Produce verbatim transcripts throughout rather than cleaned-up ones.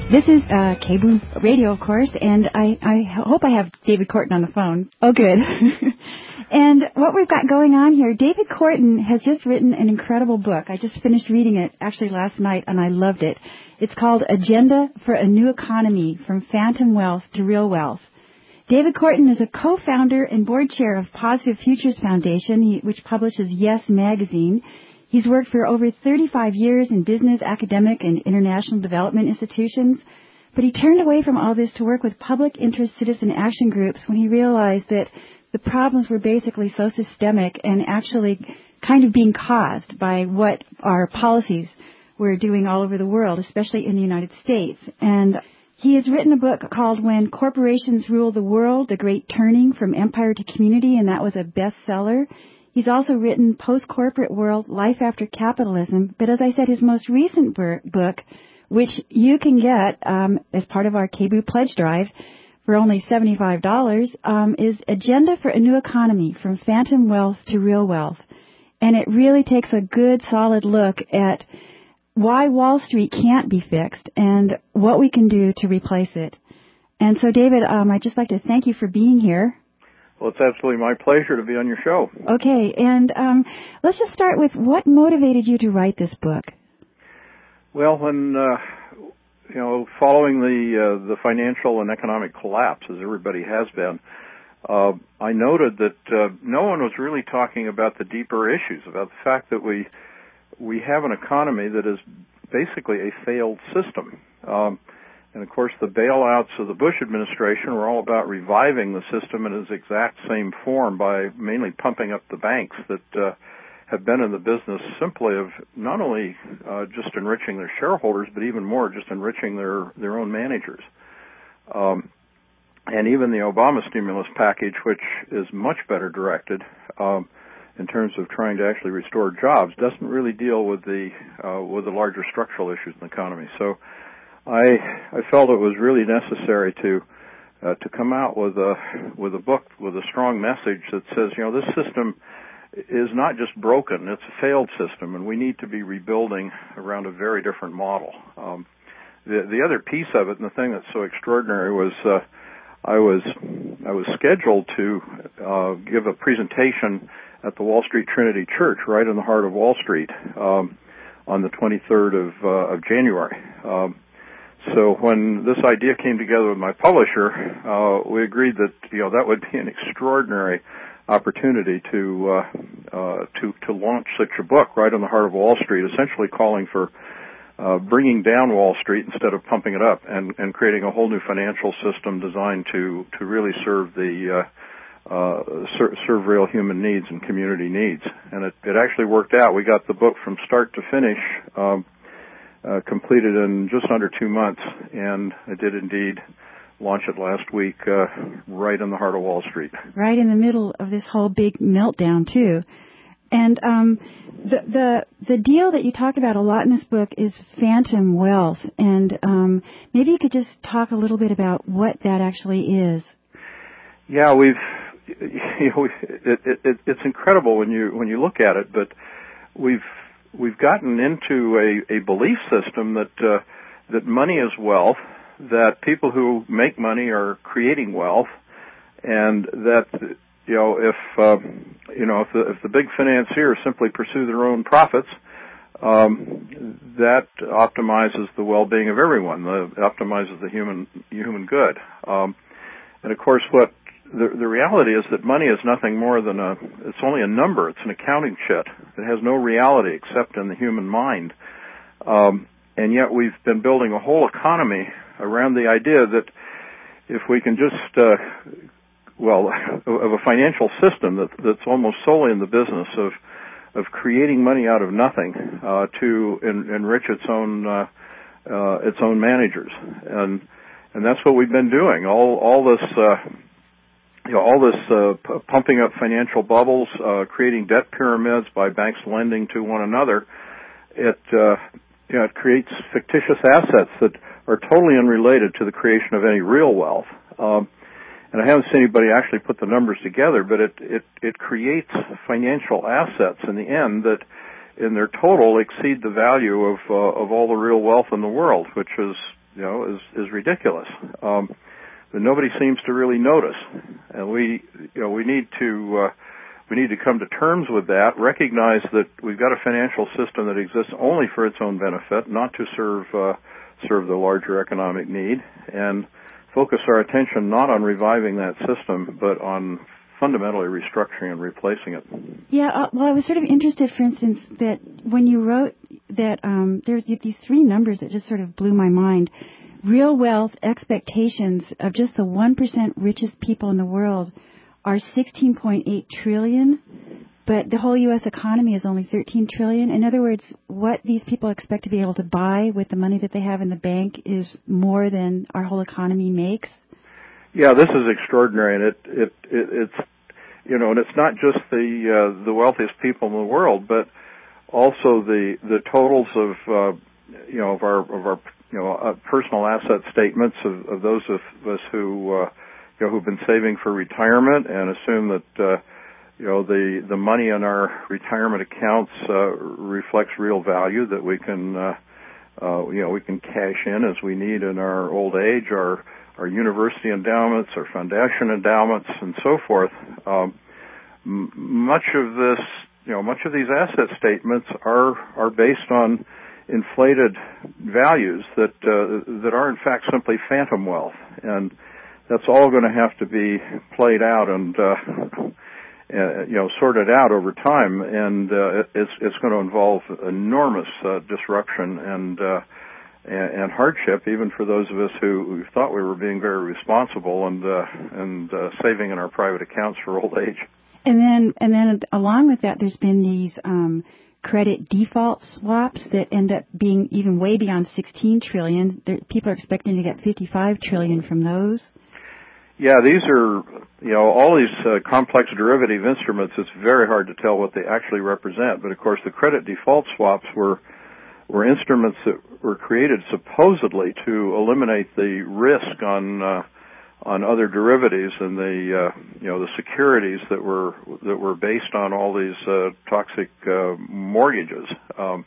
This is uh, K B O O Radio, of course, and I, I hope I have David Korten on the phone. Oh, good. And what we've got going on here, David Korten has just written an incredible book. I just finished reading it actually last night, and I loved it. It's called Agenda for a New Economy, From Phantom Wealth to Real Wealth. David Korten is a co-founder and board chair of Positive Futures Foundation, which publishes Yes Magazine. He's worked for over thirty-five years in business, academic, and international development institutions, but he turned away from all this to work with public interest citizen action groups when he realized that the problems were basically so systemic and actually kind of being caused by what our policies were doing all over the world, especially in the United States. And he has written a book called When Corporations Rule the World, The Great Turning from Empire to Community, and that was a bestseller. He's also written Post-Corporate World, Life After Capitalism. But as I said, his most recent book, which you can get um, as part of our K B O O Pledge Drive for only seventy-five dollars, um, is Agenda for a New Economy, From Phantom Wealth to Real Wealth. And it really takes a good, solid look at why Wall Street can't be fixed and what we can do to replace it. And so, David, um, I'd just like to thank you for being here. Well, it's absolutely my pleasure to be on your show. Okay, and um, let's just start with what motivated you to write this book? Well, when, uh, you know, following the uh, the financial and economic collapse, as everybody has been, uh, I noted that uh, no one was really talking about the deeper issues, about the fact that we we have an economy that is basically a failed system. Um, And, of course, the bailouts of the Bush administration were all about reviving the system in its exact same form by mainly pumping up the banks that uh, have been in the business simply of not only uh, just enriching their shareholders, but even more just enriching their, their own managers. Um, and even the Obama stimulus package, which is much better directed um, in terms of trying to actually restore jobs, doesn't really deal with the uh, with the larger structural issues in the economy. So I, I felt it was really necessary to uh, to come out with a with a book with a strong message that says, you know, this system is not just broken; it's a failed system, and we need to be rebuilding around a very different model. Um, the the other piece of it, and the thing that's so extraordinary, was uh, I was I was scheduled to uh, give a presentation at the Wall Street Trinity Church, right in the heart of Wall Street, um, on the twenty-third of uh, of January. Um, So when this idea came together with my publisher, uh, we agreed that, you know, that would be an extraordinary opportunity to uh, uh, to to launch such a book right in the heart of Wall Street, essentially calling for uh, bringing down Wall Street instead of pumping it up, and, and creating a whole new financial system designed to to really serve the uh, uh, ser- serve real human needs and community needs. And it, it actually worked out. We got the book from start to finish. Um, Uh, completed in just under two months, and I did indeed launch it last week uh, right in the heart of Wall Street. Right in the middle of this whole big meltdown, too. And um, the, the the deal that you talked about a lot in this book is phantom wealth, and um, maybe you could just talk a little bit about what that actually is. Yeah, we've, you know, it, it, it, it's incredible when you when you look at it, but we've We've gotten into a, a belief system that uh, that money is wealth, that people who make money are creating wealth, and that, you know, if uh, you know if the, if the big financiers simply pursue their own profits, um, that optimizes the well-being of everyone, the, optimizes the human human good. Um, and of course, what The, the reality is that money is nothing more than a, it's only a number. It's an accounting sheet. It has no reality except in the human mind. Um, and yet we've been building a whole economy around the idea that if we can just, uh, well, of a financial system that, that's almost solely in the business of, of creating money out of nothing, uh, to en, enrich its own, uh, uh, its own managers. And, and that's what we've been doing. All, all this, uh, You know, all this uh, p- pumping up financial bubbles, uh, creating debt pyramids by banks lending to one another, it, uh, you know, it creates fictitious assets that are totally unrelated to the creation of any real wealth. Um, and I haven't seen anybody actually put the numbers together, but it, it, it creates financial assets in the end that, in their total, exceed the value of uh, of all the real wealth in the world, which is you know, is is ridiculous. Um, but nobody seems to really notice, and we, you know, we need to uh, we need to come to terms with that. Recognize that we've got a financial system that exists only for its own benefit, not to serve uh, serve the larger economic need, and focus our attention not on reviving that system, but on fundamentally restructuring and replacing it. Yeah, uh, well, I was sort of interested, for instance, that when you wrote that um, there's these three numbers that just sort of blew my mind. Real wealth expectations of just the one percent richest people in the world are sixteen point eight trillion, but the whole U S economy is only thirteen trillion. In other words, what these people expect to be able to buy with the money that they have in the bank is more than our whole economy makes. Yeah, this is extraordinary, and it, it, it it's, you know, and it's not just the uh, the wealthiest people in the world, but also the the totals of uh, you know of our of our you know uh, personal asset statements of, of those of us who uh, you know who've been saving for retirement, and assume that uh, you know the the money in our retirement accounts uh, reflects real value that we can uh, uh, you know we can cash in as we need in our old age, our our university endowments, our foundation endowments, and so forth. Um, m- much of this, you know, much of these asset statements are are based on inflated values that uh, that are in fact simply phantom wealth, and that's all going to have to be played out and uh, uh, you know sorted out over time, and uh, it's it's going to involve enormous uh, disruption and. Uh, and hardship, even for those of us who, who thought we were being very responsible and uh, and uh, saving in our private accounts for old age. And then, and then, along with that, there's been these um, credit default swaps that end up being even way beyond sixteen trillion. There, people are expecting to get fifty-five trillion from those. Yeah, these are, you know, all these uh, complex derivative instruments. It's very hard to tell what they actually represent. But of course, the credit default swaps were. were instruments that were created supposedly to eliminate the risk on uh, on other derivatives and the uh, you know the securities that were that were based on all these uh, toxic uh, mortgages. Um,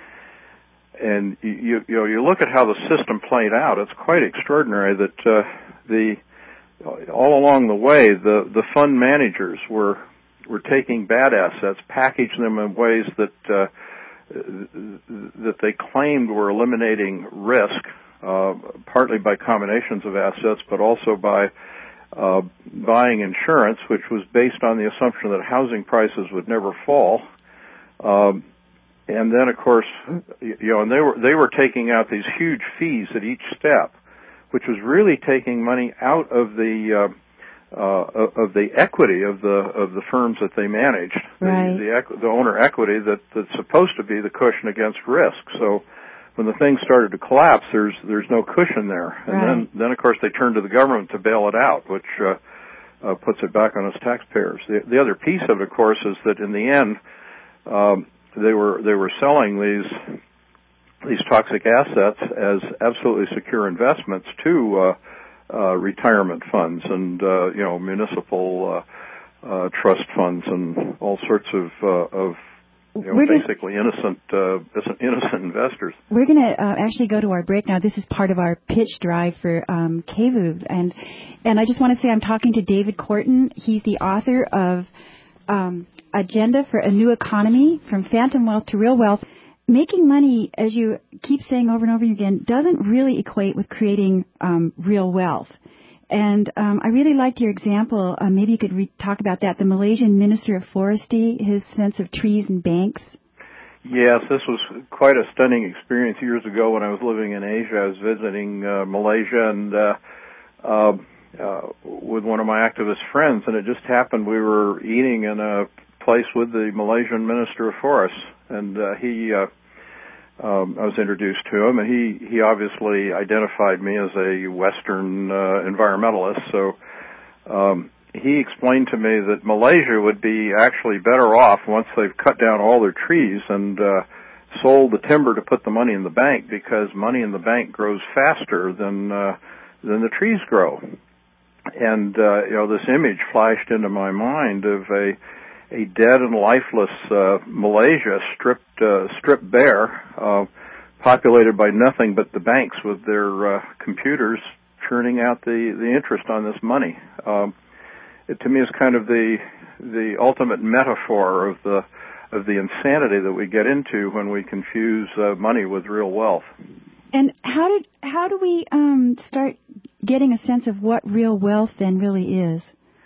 and you you know you look at how the system played out. It's quite extraordinary that uh, the all along the way the the fund managers were were taking bad assets, packaging them in ways that. Uh, that they claimed were eliminating risk, uh, partly by combinations of assets, but also by uh, buying insurance, which was based on the assumption that housing prices would never fall. Um, and then, of course, you know, and they were they were taking out these huge fees at each step, which was really taking money out of the uh, Uh, of the equity of the of the firms that they managed, right. the the, equ- the owner equity that, that's supposed to be the cushion against risk. So when the thing started to collapse, there's there's no cushion there, and right. then then of course they turned to the government to bail it out, which uh, uh, puts it back on its taxpayers. The, the other piece of it, of course, is that in the end um, they were they were selling these these toxic assets as absolutely secure investments to. Uh, Uh, retirement funds and uh, you know municipal uh, uh, trust funds and all sorts of uh, of you know, basically gonna, innocent uh, innocent investors. We're going to uh, actually go to our break now. This is part of our pitch drive for um, K V U V, and and I just want to say I'm talking to David Korten. He's the author of um, Agenda for a New Economy: From Phantom Wealth to Real Wealth. Making money, as you keep saying over and over again, doesn't really equate with creating um, real wealth. And um, I really liked your example. Uh, maybe you could re- talk about that. The Malaysian Minister of Forestry, his sense of trees and banks. Yes, this was quite a stunning experience years ago when I was living in Asia. I was visiting uh, Malaysia and uh, uh, uh, with one of my activist friends, and it just happened we were eating in a place with the Malaysian Minister of Forests, and uh, he. Uh, Um, I was introduced to him, and he, he obviously identified me as a Western uh, environmentalist. So um, he explained to me that Malaysia would be actually better off once they've cut down all their trees and uh, sold the timber to put the money in the bank, because money in the bank grows faster than uh, than the trees grow. And uh, you know, this image flashed into my mind of a a dead and lifeless uh, Malaysia stripped uh, stripped bare uh, populated by nothing but the banks with their uh, computers churning out the, the interest on this money. Um, it to me is kind of the the ultimate metaphor of the of the insanity that we get into when we confuse uh, money with real wealth. And how did how do we um, start getting a sense of what real wealth then really is?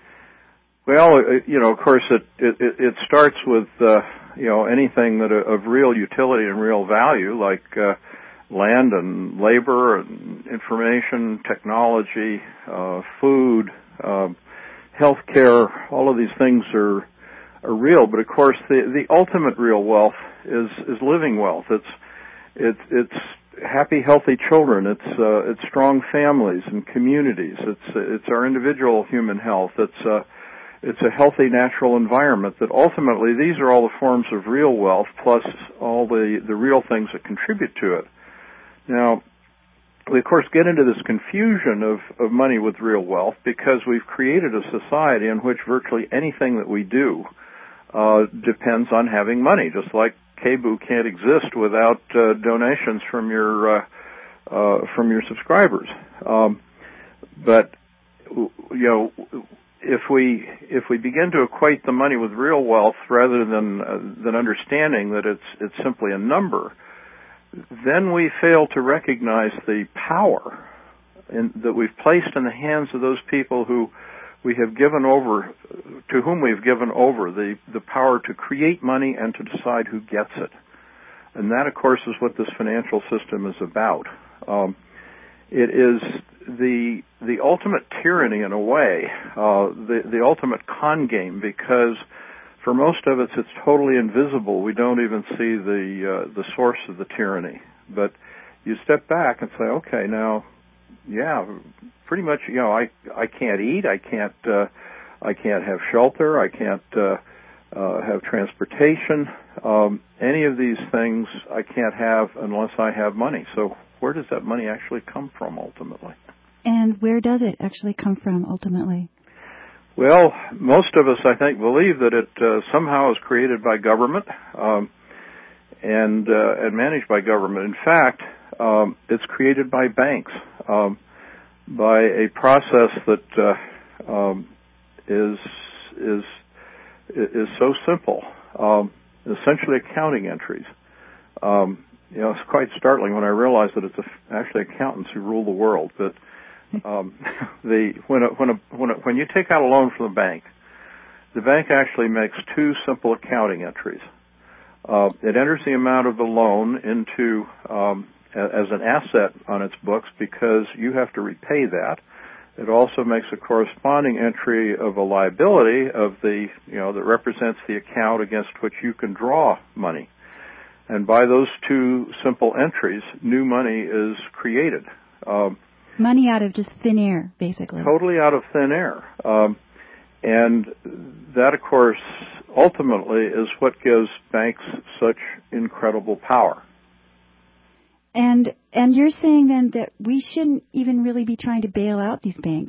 Well, you know, of course, it it, it starts with uh, you know anything that of real utility and real value, like uh, land and labor and information, technology, uh, food, uh, healthcare. All of these things are are real, but of course, the the ultimate real wealth is is living wealth. It's it's it's happy, healthy children. It's uh, it's strong families and communities. It's it's our individual human health. It's uh, it's a healthy natural environment. That ultimately, these are all the forms of real wealth, plus all the the real things that contribute to it. Now, we of course get into this confusion of of money with real wealth because we've created a society in which virtually anything that we do uh, depends on having money, just like K B U can't exist without uh, donations from your uh, uh, from your subscribers. Um, but you know, if we if we begin to equate the money with real wealth rather than uh, than understanding that it's it's simply a number, then we fail to recognize the power in, that we've placed in the hands of those people who we have given over, to whom we've given over the, the power to create money and to decide who gets it. And that, of course, is what this financial system is about. Um, it is the the ultimate tyranny, in a way, uh, the, the ultimate con game, because for most of us it's totally invisible. We don't even see the uh, the source of the tyranny. But you step back and say, okay, now, yeah, pretty much, you know, I I can't eat, I can't uh, I can't have shelter, I can't uh, uh, have transportation. Um, any of these things I can't have unless I have money. So where does that money actually come from ultimately? And where does it actually come from ultimately? Well, most of us, I think, believe that it uh, somehow is created by government um, and uh, and managed by government. In fact, um, it's created by banks. Um, by a process that uh, um, is is is so simple, um, essentially accounting entries. Um, you know, it's quite startling when I realize that it's a, actually accountants who rule the world. But um, the when a, when a, when a, when you take out a loan from the bank, the bank actually makes two simple accounting entries. Uh, it enters the amount of the loan into um, as an asset on its books because you have to repay that. It also makes a corresponding entry of a liability of the, you know, that represents the account against which you can draw money. And by those two simple entries, new money is created. Um, money out of just thin air, basically. Totally out of thin air. Um, and that, of course, ultimately is what gives banks such incredible power. And and you're saying then that we shouldn't even really be trying to bail out these banks.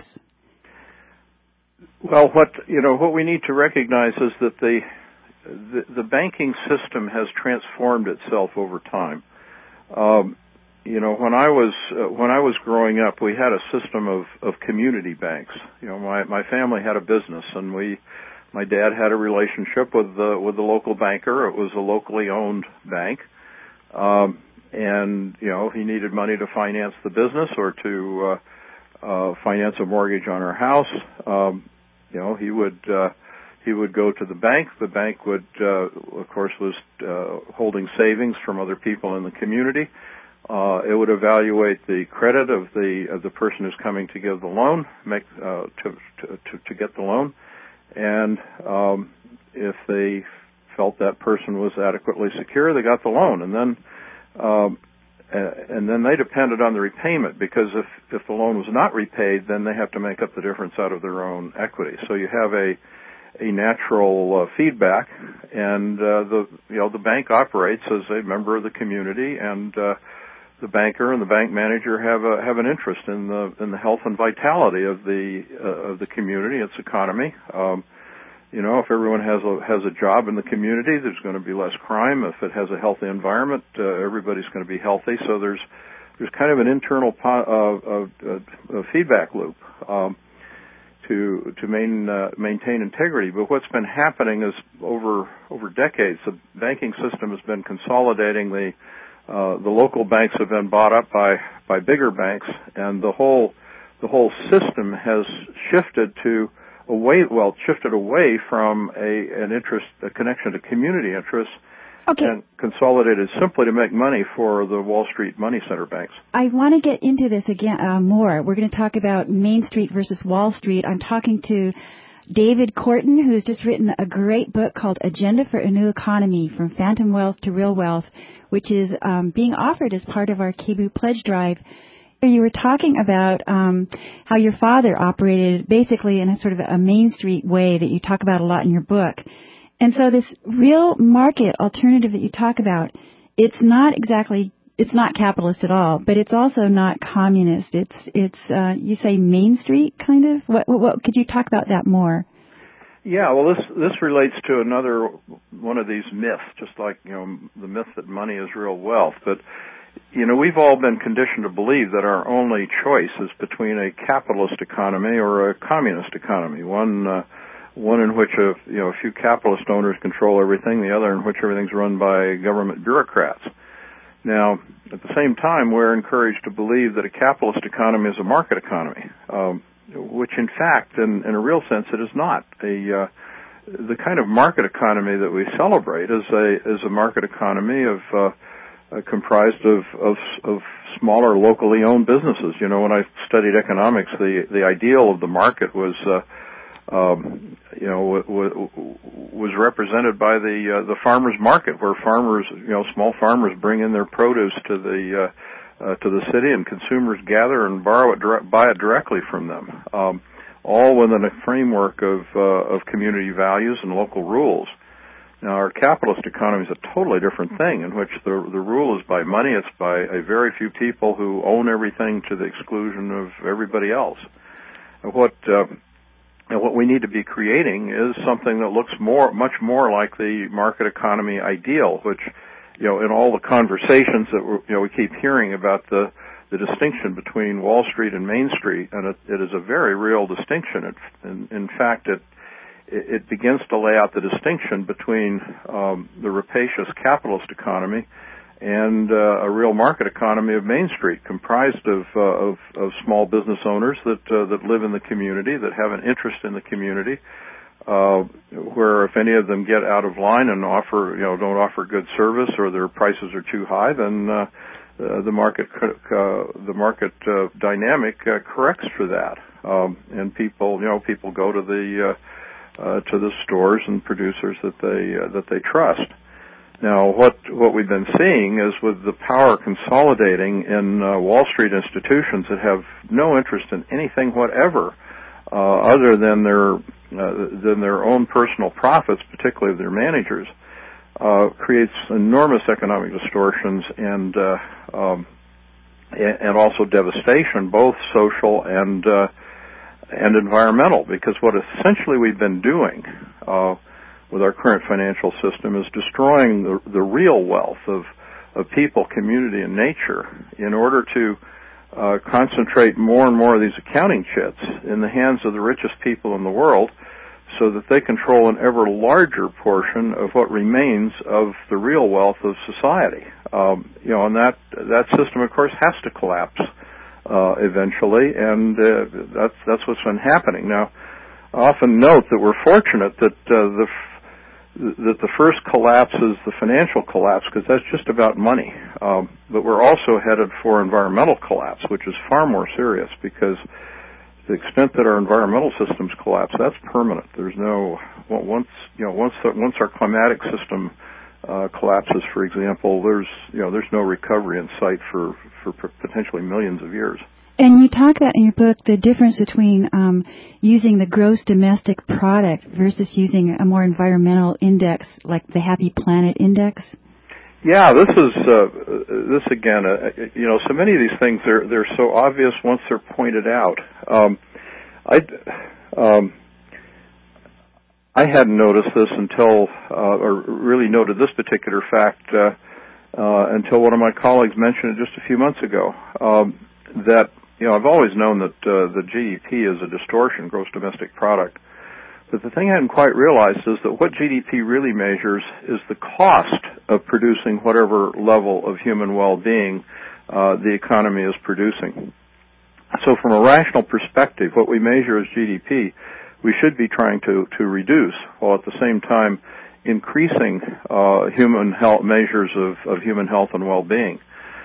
Well, what you know, what we need to recognize is that the the, the banking system has transformed itself over time. Um, you know, when I was uh, when I was growing up, we had a system of, of community banks. You know, my my family had a business, and we my dad had a relationship with the with the local banker. It was a locally owned bank. Um, And, you know, he needed money to finance the business or to uh, uh, finance a mortgage on our house. Um, you know, he would uh, he would go to the bank. The bank would, uh, of course, was uh, holding savings from other people in the community. Uh, it would evaluate the credit of the of the person who's coming to give the loan, make uh, to, to to get the loan, and um, if they felt that person was adequately secure, they got the loan, and then. Um, and then they depended on the repayment because if, if the loan was not repaid, then they have to make up the difference out of their own equity. So you have a a natural uh, feedback, and uh, the you know the bank operates as a member of the community, and uh, the banker and the bank manager have a have an interest in the in the health and vitality of the uh, of the community, its economy. Um, You know, if everyone has a has a job in the community, there's going to be less crime. If it has a healthy environment, uh, everybody's going to be healthy. So there's there's kind of an internal po- uh, uh, uh, feedback loop um, to to main, uh, maintain integrity. But what's been happening is over over decades, the banking system has been consolidating. The uh, the local banks have been bought up by by bigger banks, and the whole the whole system has shifted to away, well, shifted away from a an interest, a connection to community interests, okay, and consolidated simply to make money for the Wall Street money center banks. I want to get into this again uh, more. We're going to talk about Main Street versus Wall Street. I'm talking to David Korten, who's just written a great book called Agenda for a New Economy, From Phantom Wealth to Real Wealth, which is um, being offered as part of our K B U Pledge Drive. You were talking about um, how your father operated basically in a sort of a Main Street way that you talk about a lot in your book. And so this real market alternative that you talk about, it's not exactly, it's not capitalist at all, but it's also not communist. It's, it's uh, you say Main Street kind of? What, what, what, could you talk about that more? Yeah, well, this this relates to another one of these myths, just like, you know, the myth that money is real wealth. But you know, we've all been conditioned to believe that our only choice is between a capitalist economy or a communist economy. One, uh, one in which a you know a few capitalist owners control everything, the other in which everything's run by government bureaucrats. Now, at the same time, we're encouraged to believe that a capitalist economy is a market economy, um, which, in fact, in, in a real sense, it is not. A uh, the kind of market economy that we celebrate is a is a market economy of uh, Uh, comprised of, of of smaller, locally owned businesses. You know, when I studied economics, the the ideal of the market was, uh, um, you know, w- w- was represented by the uh, the farmers market, where farmers, you know, small farmers bring in their produce to the uh, uh, to the city, and consumers gather and borrow it, dire- buy it directly from them, um, all within a framework of uh, of community values and local rules. Now, our capitalist economy is a totally different thing, in which the the rule is by money. It's by a very few people who own everything to the exclusion of everybody else. And what uh, and what we need to be creating is something that looks more, much more like the market economy ideal, which, you know, in all the conversations that we're, you know we keep hearing about the the distinction between Wall Street and Main Street, and it, it is a very real distinction. It, in, in fact, it it begins to lay out the distinction between um, the rapacious capitalist economy and uh, a real market economy of Main Street, comprised of, uh, of, of small business owners that uh, that live in the community, that have an interest in the community, uh, where if any of them get out of line and offer, you know, don't offer good service, or their prices are too high, then uh, uh, the market uh, the market uh, dynamic uh, corrects for that, um, and people, you know, people go to the uh, Uh, to the stores and producers that they uh, that they trust. Now, what what we've been seeing is, with the power consolidating in uh, Wall Street institutions that have no interest in anything whatever uh, other than their uh, than their own personal profits, particularly of their managers, uh, creates enormous economic distortions and uh, um, and also devastation, both social and uh, and environmental, because what essentially we've been doing uh, with our current financial system is destroying the, the real wealth of, of people, community, and nature in order to uh, concentrate more and more of these accounting chits in the hands of the richest people in the world, so that they control an ever larger portion of what remains of the real wealth of society. Um, you know, and that that system, of course, has to collapse Uh, eventually, and uh, that's that's what's been happening. Now, I often note that we're fortunate that uh, the f- that the first collapse is the financial collapse, because that's just about money. Um, but we're also headed for environmental collapse, which is far more serious, because to the extent that our environmental systems collapse, that's permanent. There's no well, once you know once the, once our climatic system Uh, collapses, for example, there's you know there's no recovery in sight for, for potentially millions of years. And you talk about in your book the difference between um, using the gross domestic product versus using a more environmental index, like the Happy Planet Index. Yeah, this is uh, this again. Uh, you know, so many of these things they're they're so obvious once they're pointed out. Um, I. Um, I hadn't noticed this until, uh, or really noted this particular fact uh, uh, until one of my colleagues mentioned it just a few months ago. Um, that you know, I've always known that uh, the G D P is a distortion, gross domestic product. But the thing I hadn't quite realized is that what G D P really measures is the cost of producing whatever level of human well-being uh, the economy is producing. So from a rational perspective, what we measure as G D P, we should be trying to, to reduce, while at the same time increasing uh, human health measures of, of human health and well-being.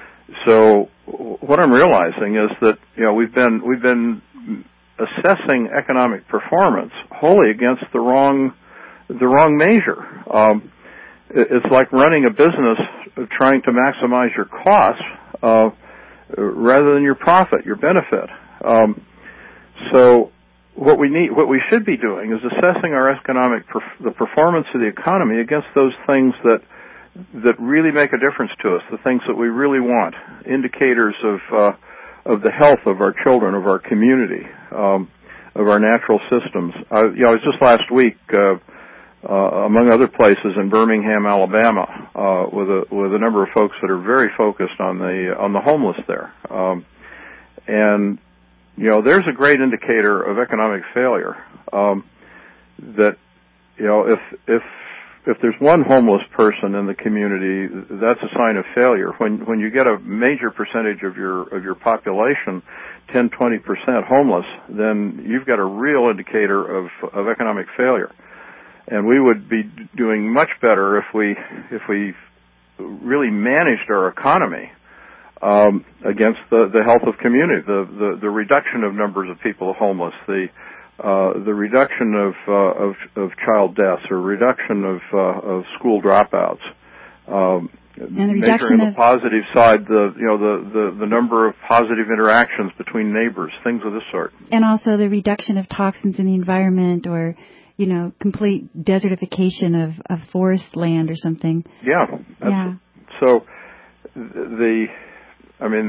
So what I'm realizing is that you know we've been we've been assessing economic performance wholly against the wrong the wrong measure. Um, it's like running a business trying to maximize your costs uh, rather than your profit, your benefit. Um, so what we need, what we should be doing, is assessing our economic perf- the performance of the economy against those things that that really make a difference to us, the things that we really want, indicators of uh, of the health of our children, of our community, um, of our natural systems. I, you know, I was just last week, uh, uh, among other places, in Birmingham, Alabama, uh, with a with a number of folks that are very focused on the on the homeless there, um, and you know, there's a great indicator of economic failure. Um, that you know, if if If there's one homeless person in the community, that's a sign of failure. When when you get a major percentage of your of your population, ten, twenty percent homeless, then you've got a real indicator of of economic failure. And we would be doing much better if we if we really managed our economy um, against the the health of community, the the, the reduction of numbers of people homeless, the Uh, the reduction of, uh, of of child deaths, or reduction of uh, of school dropouts, um, and the reduction measuring the of positive side, the you know the, the, the number of positive interactions between neighbors, things of this sort, and also the reduction of toxins in the environment, or you know, complete desertification of, of forest land or something. Yeah, that's, yeah. So the, I mean.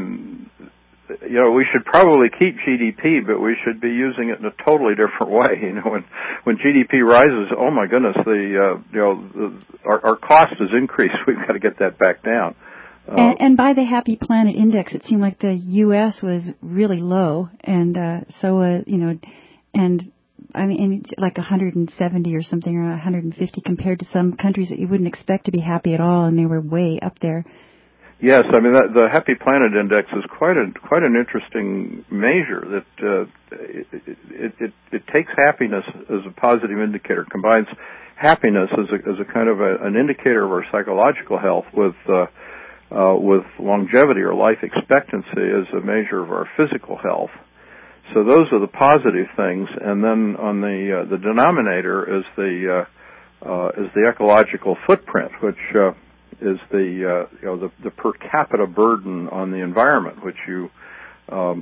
You know, we should probably keep G D P, but we should be using it in a totally different way. You know, when when G D P rises, oh my goodness, the uh, you know the, our, our cost has increased. We've got to get that back down. Uh, and, and by the Happy Planet Index, it seemed like the U S was really low, and uh, so uh, you know, and I mean, like one hundred seventy or something, or one hundred fifty, compared to some countries that you wouldn't expect to be happy at all, and they were way up there. Yes, I mean that, the Happy Planet Index is quite a quite an interesting measure. That uh, it, it, it it takes happiness as a positive indicator, combines happiness as a as a kind of a, an indicator of our psychological health with uh, uh, with longevity or life expectancy as a measure of our physical health. So those are the positive things, and then on the uh, the denominator is the uh, uh, is the ecological footprint, which uh, is the uh, you know the, the per capita burden on the environment, which you um,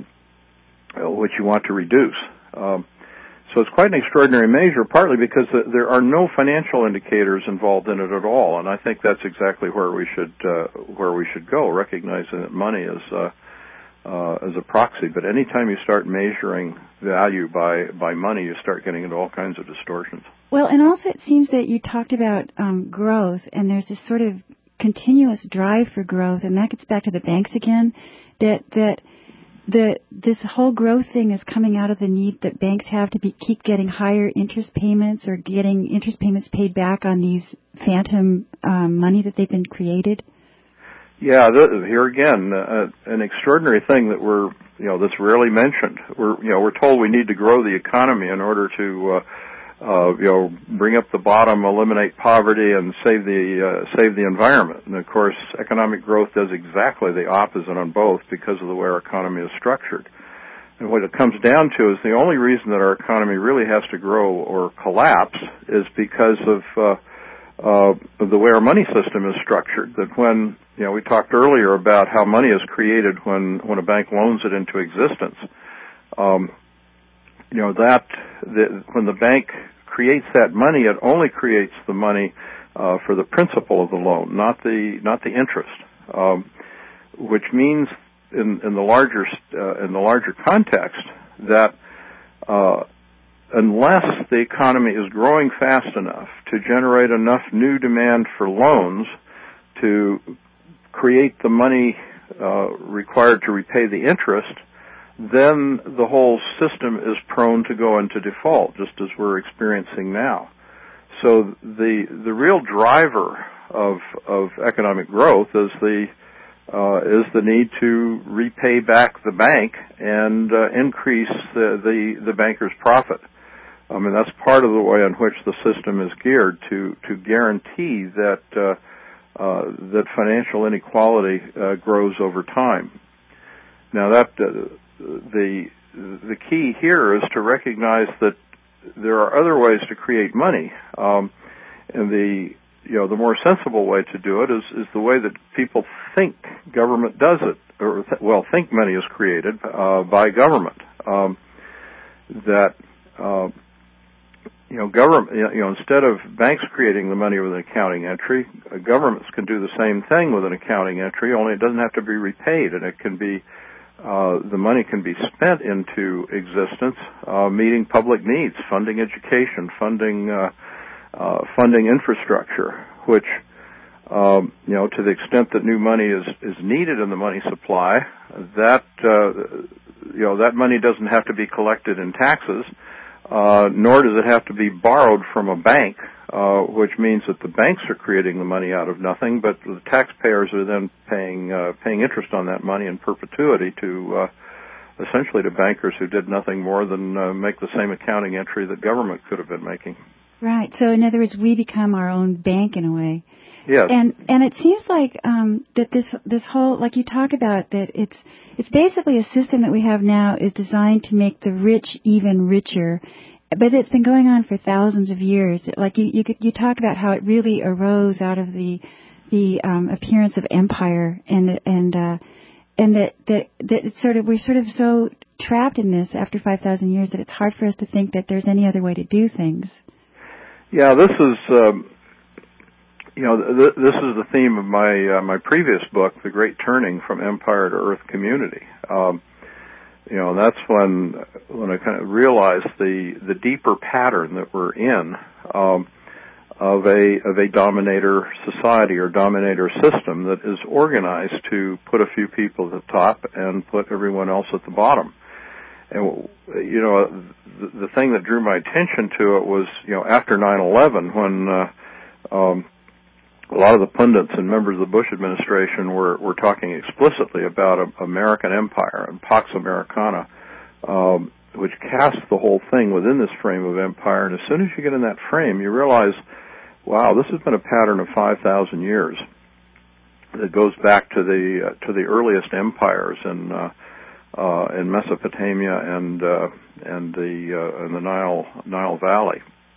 which you want to reduce. Um, so it's quite an extraordinary measure, partly because the, there are no financial indicators involved in it at all, and I think that's exactly where we should uh, where we should go, recognizing that money is uh, uh, as a proxy. But anytime you start measuring value by by money, you start getting into all kinds of distortions. Well, and also it seems that you talked about um, growth, and there's this sort of continuous drive for growth, and that gets back to the banks again, that that the this whole growth thing is coming out of the need that banks have to be keep getting higher interest payments, or getting interest payments paid back on these phantom um, money that they've been created. Yeah, the, here again, uh, an extraordinary thing that we're you know that's rarely mentioned. We're you know we're told we need to grow the economy in order to uh, Uh, you know, bring up the bottom, eliminate poverty, and save the uh, save the environment. And of course, economic growth does exactly the opposite on both, because of the way our economy is structured. And what it comes down to is the only reason that our economy really has to grow or collapse is because of uh, uh, of the way our money system is structured. That when you know we talked earlier about how money is created when when a bank loans it into existence. Um, you know that the, when the bank creates that money, it only creates the money uh, for the principal of the loan, not the not the interest. Um, which means, in, in the larger uh, in the larger context, that uh, unless the economy is growing fast enough to generate enough new demand for loans to create the money uh, required to repay the interest, then the whole system is prone to go into default, just as we're experiencing now. So the the real driver of of economic growth is the uh, is the need to repay back the bank and uh, increase the, the the banker's profit. I mean, that's part of the way in which the system is geared to to guarantee that uh, uh, that financial inequality uh, grows over time. Now, that uh, the the key here is to recognize that there are other ways to create money, um, and the you know the more sensible way to do it is is the way that people think government does it, or th- well, think money is created uh, by government. Um, that uh, you know government you know instead of banks creating the money with an accounting entry, uh, governments can do the same thing with an accounting entry. Only it doesn't have to be repaid, and it can be. Uh, the money can be spent into existence, uh, meeting public needs, funding education, funding uh, uh, funding infrastructure, which, um, you know, to the extent that new money is, is needed in the money supply, that, uh, you know, that money doesn't have to be collected in taxes, uh, nor does it have to be borrowed from a bank, uh, which means that the banks are creating the money out of nothing, but the taxpayers are then paying uh, paying interest on that money in perpetuity to uh, essentially to bankers who did nothing more than uh, make the same accounting entry that government could have been making. Right. So, in other words, we become our own bank in a way. Yes. And and it seems like um, that this this whole, like you talk about, that it's it's basically a system that we have now is designed to make the rich even richer. But it's been going on for thousands of years. Like you, you, you talk about how it really arose out of the the um, appearance of empire, and and uh, and that that that it's sort of we're sort of so trapped in this after five thousand years that it's hard for us to think that there's any other way to do things. Yeah, this is um, you know th- this is the theme of my uh, my previous book, The Great Turning from Empire to Earth Community. Um, You know, that's when when I kind of realized the the deeper pattern that we're in um, of a of a dominator society or dominator system that is organized to put a few people at the top and put everyone else at the bottom. And you know, the, the thing that drew my attention to it was, you know, after nine eleven, when uh, um, a lot of the pundits and members of the Bush administration were, were talking explicitly about a, American empire and Pax Americana, um, which casts the whole thing within this frame of empire. And as soon as you get in that frame, you realize, wow, this has been a pattern of five thousand years that goes back to the uh, to the earliest empires in uh, uh, in Mesopotamia and uh, and the uh, and the Nile Nile Valley.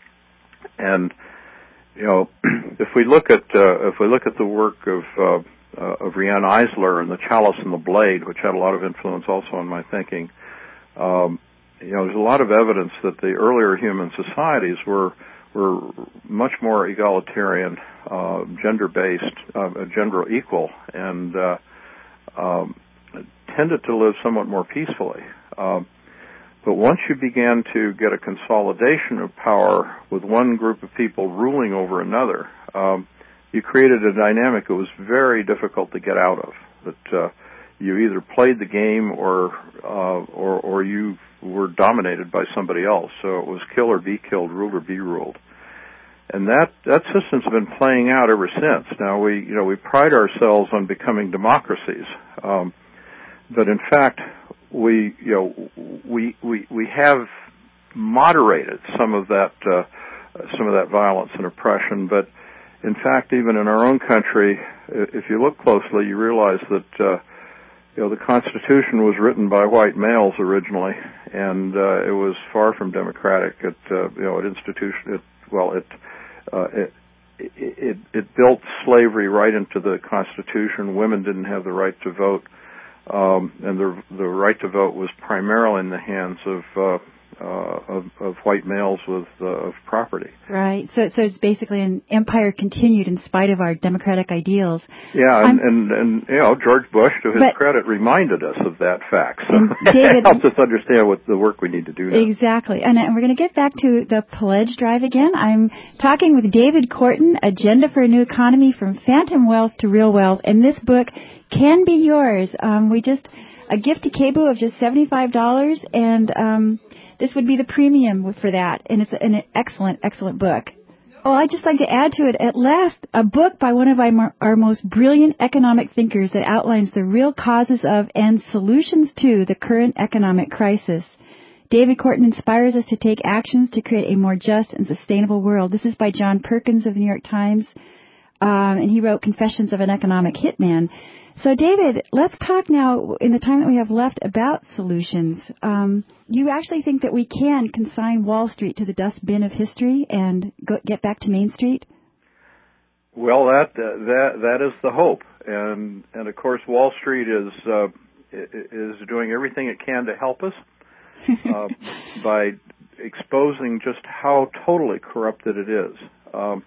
And you know, if we look at uh, if we look at the work of uh, uh, of Riane Eisler and The Chalice and the Blade, which had a lot of influence also on my thinking, um, you know, there's a lot of evidence that the earlier human societies were were much more egalitarian, uh, gender-based, uh, gender equal, and uh, um, tended to live somewhat more peacefully. Um, But once you began to get a consolidation of power with one group of people ruling over another, um, you created a dynamic that was very difficult to get out of. That uh, you either played the game or, uh, or or you were dominated by somebody else. So it was kill or be killed, rule or be ruled. And that that system's been playing out ever since. Now we you know we pride ourselves on becoming democracies, um, but in fact, we, you know, we we we have moderated some of that uh, some of that violence and oppression. But in fact, even in our own country, if you look closely, you realize that uh, you know the Constitution was written by white males originally, and uh, it was far from democratic. It uh, you know it institution it well it, uh, it it it built slavery right into the Constitution. Women didn't have the right to vote. Um, and the the right to vote was primarily in the hands of uh, uh, of, of white males with uh, of property. Right. So, so it's basically an empire continued in spite of our democratic ideals. Yeah, and, and, and you know, George Bush, to his but, credit, reminded us of that fact. So David, it helps us understand what the work we need to do now. Exactly. And, and we're going to get back to the pledge drive again. I'm talking with David Korten, Agenda for a New Economy from Phantom Wealth to Real Wealth. And this book can be yours. Um, we just, a gift to K B U of just seventy-five dollars, and um, this would be the premium for that. And it's an excellent, excellent book. Well, I'd just like to add to it, at last, a book by one of our, our most brilliant economic thinkers that outlines the real causes of and solutions to the current economic crisis. David Korten inspires us to take actions to create a more just and sustainable world. This is by John Perkins of the New York Times, um, and he wrote Confessions of an Economic Hitman. So, David, let's talk now, in the time that we have left, about solutions. Um, you actually think that we can consign Wall Street to the dustbin of history and go, get back to Main Street? Well, that uh, that that is the hope, and and of course, Wall Street is uh, is doing everything it can to help us uh, by exposing just how totally corrupted it is. Um,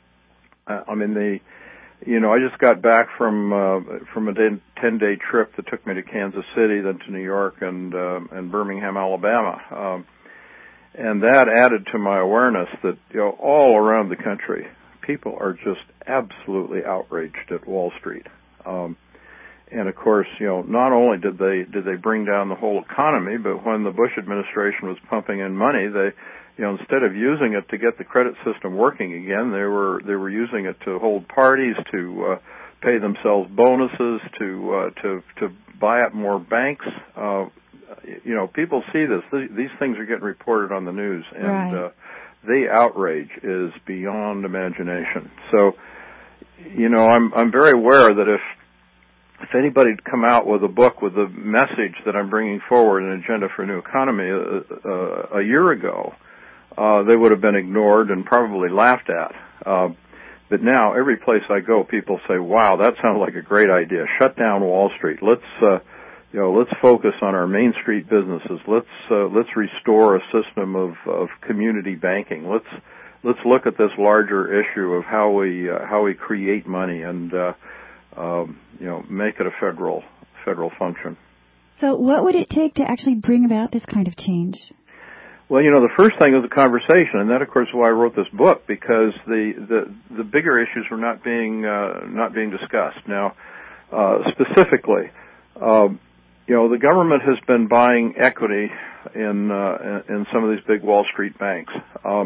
I mean, the You know, I just got back from uh, from a ten-day trip that took me to Kansas City, then to New York and uh, and Birmingham, Alabama, um, and that added to my awareness that, you know, all around the country, people are just absolutely outraged at Wall Street. Um, and of course, you know, not only did they did they bring down the whole economy, but when the Bush administration was pumping in money, they You know, instead of using it to get the credit system working again, they were they were using it to hold parties, to uh, pay themselves bonuses, to uh, to to buy up more banks. Uh, you know, people see this; these things are getting reported on the news, and right. uh, the outrage is beyond imagination. So, you know, I'm I'm very aware that if if anybody had come out with a book with the message that I'm bringing forward, an agenda for a new economy, uh, uh, a year ago, Uh, they would have been ignored and probably laughed at. Uh, but now, every place I go, people say, "Wow, that sounds like a great idea. Shut down Wall Street. Let's, uh, you know, let's focus on our Main Street businesses. Let's uh, let's restore a system of, of community banking. Let's let's look at this larger issue of how we uh, how we create money and uh, um, you know, make it a federal federal function." So, what would it take to actually bring about this kind of change? Well, you know, the first thing is a conversation, and that, of course, is why I wrote this book, because the the, the bigger issues were not being uh, not being discussed. Now, uh, specifically, uh, you know, the government has been buying equity in uh, in some of these big Wall Street banks, um,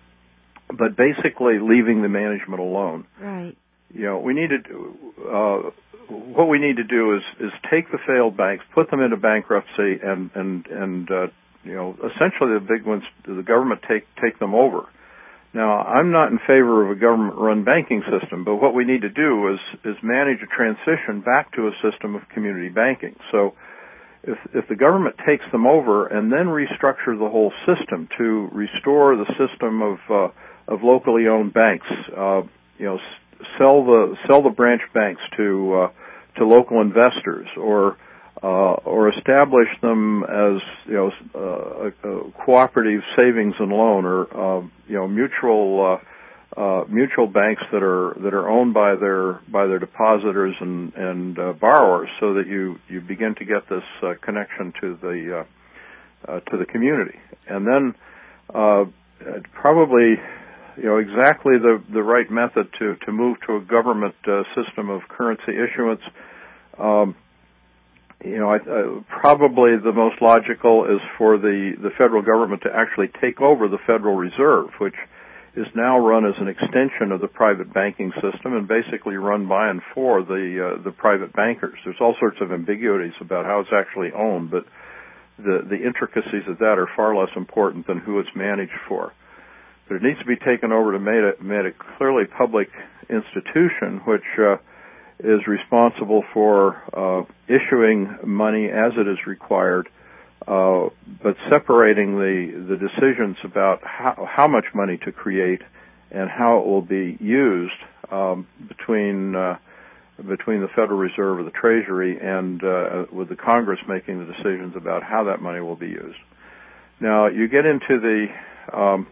but basically leaving the management alone. Right. You know, we need to uh, what we need to do is is take the failed banks, put them into bankruptcy, and and and uh, you know, essentially the big ones, the government take take them over. Now, I'm not in favor of a government-run banking system, but what we need to do is is manage a transition back to a system of community banking. So, if if the government takes them over and then restructure the whole system to restore the system of uh, of locally owned banks, uh, you know, sell the sell the branch banks to uh, to local investors, or Uh, or establish them as, you know, uh, a, a cooperative savings and loan, or uh, you know, mutual uh, uh, mutual banks that are that are owned by their by their depositors and and uh, borrowers, so that you you begin to get this uh, connection to the uh, uh, to the community, and then uh, probably, you know, exactly the the right method to to move to a government uh, system of currency issuance. Um, You know, I, uh, probably the most logical is for the, the federal government to actually take over the Federal Reserve, which is now run as an extension of the private banking system and basically run by and for the uh, the private bankers. There's all sorts of ambiguities about how it's actually owned, but the the intricacies of that are far less important than who it's managed for. But it needs to be taken over to make it, made a clearly public institution, which uh, is responsible for uh, issuing money as it is required, uh, but separating the, the decisions about how, how much money to create and how it will be used um, between uh, between the Federal Reserve or the Treasury, and uh, with the Congress making the decisions about how that money will be used. Now you get into the um,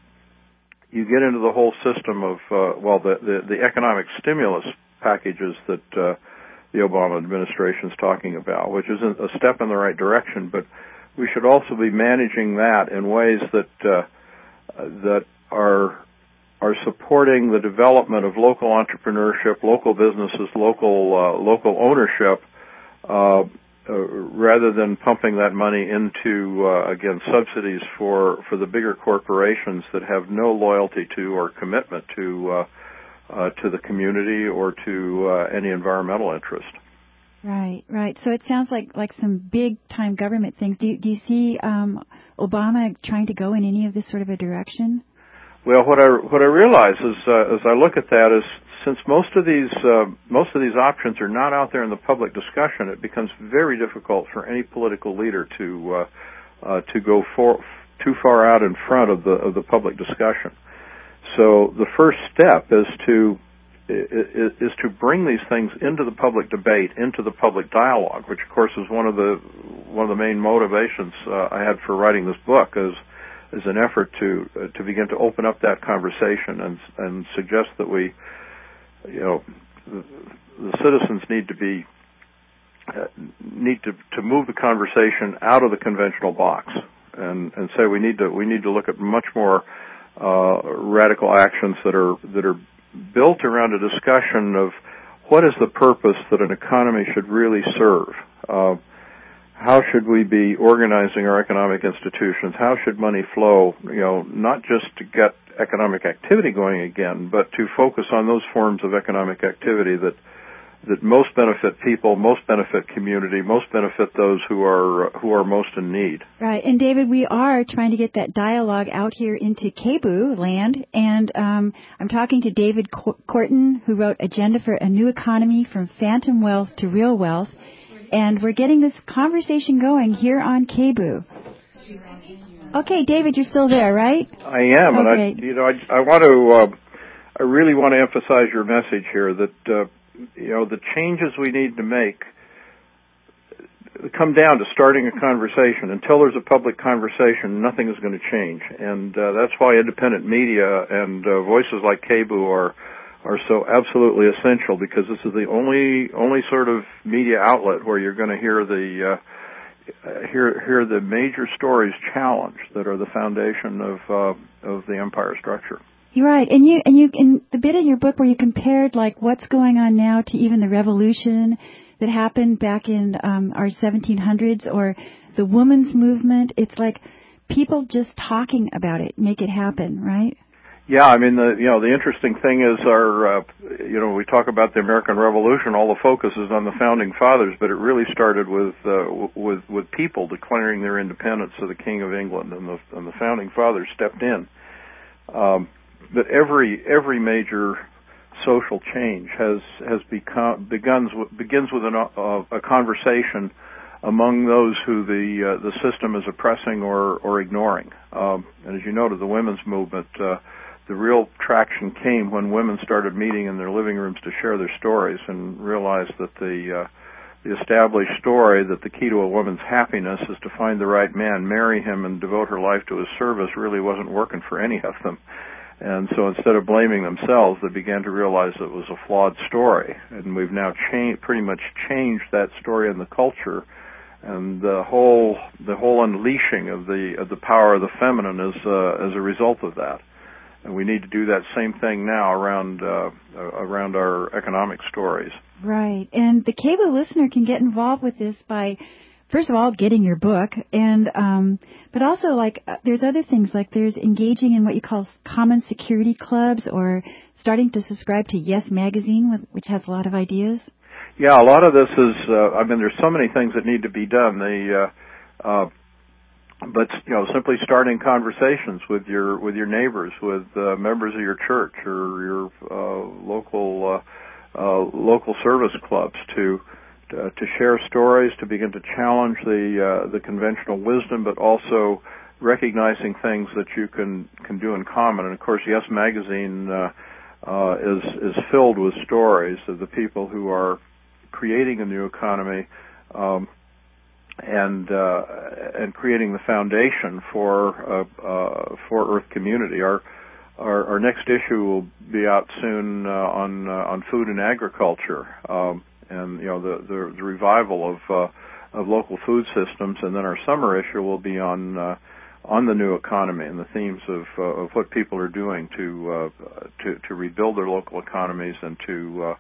you get into the whole system of uh, well the, the the economic stimulus packages that uh, the Obama administration is talking about, which is a step in the right direction, but we should also be managing that in ways that uh, that are are supporting the development of local entrepreneurship, local businesses, local uh, local ownership, uh, uh, rather than pumping that money into uh, again subsidies for for the bigger corporations that have no loyalty to or commitment to uh, uh, to the community or to uh, any environmental interest. Right, right. So it sounds like, like some big-time government things. Do you, do you see um, Obama trying to go in any of this sort of a direction? Well, what I what I realize is, uh, as I look at that, is since most of these uh, most of these options are not out there in the public discussion, it becomes very difficult for any political leader to uh, uh, to go for, too far out in front of the of the public discussion. So the first step is to Is, is to bring these things into the public debate, into the public dialogue, which of course is one of the one of the main motivations uh, I had for writing this book, is is an effort to uh, to begin to open up that conversation and and suggest that we, you know, the, the citizens need to be uh, need to to move the conversation out of the conventional box and and say we need to we need to look at much more uh, radical actions that are that are built around a discussion of what is the purpose that an economy should really serve. Uh, how should we be organizing our economic institutions? How should money flow, you know, not just to get economic activity going again, but to focus on those forms of economic activity that that most benefit people, most benefit community, most benefit those who are who are most in need. Right. And David, we are trying to get that dialogue out here into KBOO land, and um, I'm talking to David Korten, who wrote Agenda for a New Economy from Phantom Wealth to Real Wealth, and we're getting this conversation going here on KBOO. Okay, David, you're still there, right? I am, okay. and I, you know, I, I want to, uh, I really want to emphasize your message here that. Uh, You know, the changes we need to make come down to starting a conversation. Until there's a public conversation, nothing is going to change. And uh, that's why independent media and uh, voices like KBOO are are so absolutely essential, because this is the only only sort of media outlet where you're going to hear the uh, hear hear the major stories challenged that are the foundation of uh, of the empire structure. You're right, and you and you in the bit in your book where you compared like what's going on now to even the revolution that happened back in um, our seventeen hundreds or the women's movement. It's like people just talking about it make it happen, right? Yeah, I mean the you know the interesting thing is our uh, you know we talk about the American Revolution, all the focus is on the founding fathers, but it really started with uh, with with people declaring their independence to the King of England, and the and the founding fathers stepped in. Um, But every every major social change has has become begins begins with an, uh, a conversation among those who the uh, the system is oppressing or or ignoring. Um, and as you noted, the women's movement, uh, the real traction came when women started meeting in their living rooms to share their stories and realized that the uh, the established story that the key to a woman's happiness is to find the right man, marry him, and devote her life to his service really wasn't working for any of them. And so instead of blaming themselves, they began to realize it was a flawed story. And we've now cha- pretty much changed that story in the culture. And the whole the whole unleashing of the of the power of the feminine is uh, as a result of that. And we need to do that same thing now around uh, around our economic stories. Right. And the KBOO listener can get involved with this by, first of all, getting your book, and um, but also like uh, there's other things like there's engaging in what you call common security clubs, or starting to subscribe to Yes Magazine, which has a lot of ideas. Yeah, a lot of this is. Uh, I mean, there's so many things that need to be done. The uh, uh, but you know, simply starting conversations with your with your neighbors, with uh, members of your church or your uh, local uh, uh, local service clubs to. Uh, to share stories, to begin to challenge the uh, the conventional wisdom, but also recognizing things that you can can do in common. And of course, Yes Magazine uh, uh, is is filled with stories of the people who are creating a new economy, um, and uh, and creating the foundation for uh, uh, for Earth Community. Our, our our next issue will be out soon uh, on uh, on food and agriculture, um, and you know the the, the revival of uh, of local food systems, and then our summer issue will be on uh, on the new economy and the themes of uh, of what people are doing to uh, to to rebuild their local economies and to uh,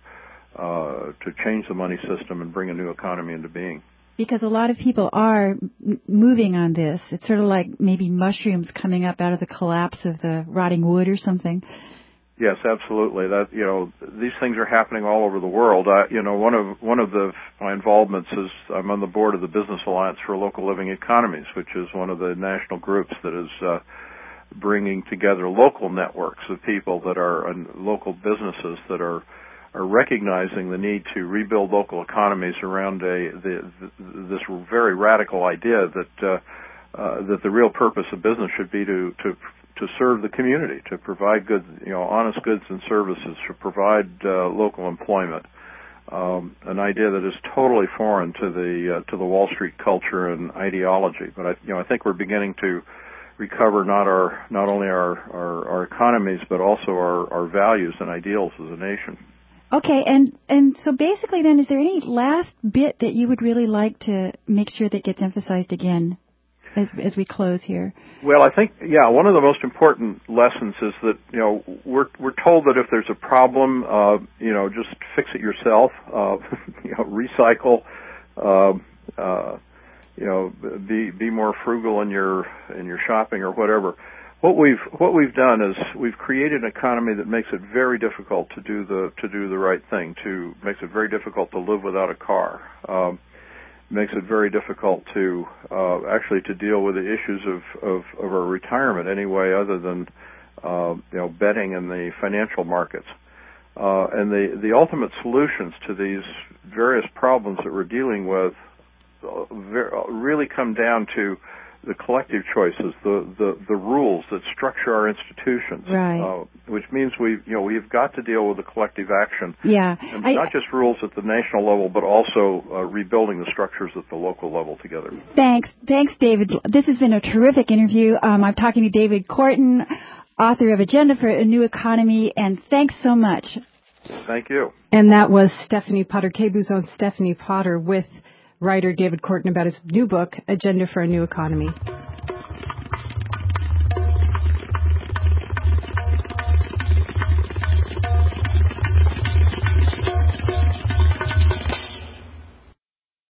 uh, to change the money system and bring a new economy into being. Because a lot of people are m- moving on this. It's sort of like maybe mushrooms coming up out of the collapse of the rotting wood or something. Yes, absolutely. That you know, these things are happening all over the world. I, you know, one of one of the my involvements is I'm on the board of the Business Alliance for Local Living Economies, which is one of the national groups that is uh, bringing together local networks of people that are and local businesses that are. are recognizing the need to rebuild local economies around a the, the, this very radical idea that uh, uh, that the real purpose of business should be to to to serve the community, to provide good, you know, honest goods and services, to provide uh, local employment. Um, an idea that is totally foreign to the uh, to the Wall Street culture and ideology. But I, you know, I think we're beginning to recover not our not only our our, our economies but also our, our values and ideals as a nation. Okay, and, and so basically then, is there any last bit that you would really like to make sure that gets emphasized again as, as we close here? Well, I think, yeah, one of the most important lessons is that, you know, we're we're told that if there's a problem, uh, you know, just fix it yourself, uh, you know, recycle, uh, uh, you know, be be more frugal in your in your shopping or whatever. What we've what we've done is we've created an economy that makes it very difficult to do the to do the right thing. To makes it very difficult to live without a car. Um, makes it very difficult to uh, actually to deal with the issues of, of, of our retirement anyway, other than uh, you know betting in the financial markets. Uh, and the the ultimate solutions to these various problems that we're dealing with uh, very, really come down to the collective choices, the, the, the rules that structure our institutions, right. uh, which means we, you know, we've got to deal with the collective action. Yeah, and I, not just rules at the national level, but also uh, rebuilding the structures at the local level together. Thanks, thanks, David. This has been a terrific interview. Um, I'm talking to David Korten, author of Agenda for a New Economy, and thanks so much. Thank you. And that was Stephanie Potter, K B O O's own Stephanie Potter, with writer David Korten about his new book, Agenda for a New Economy.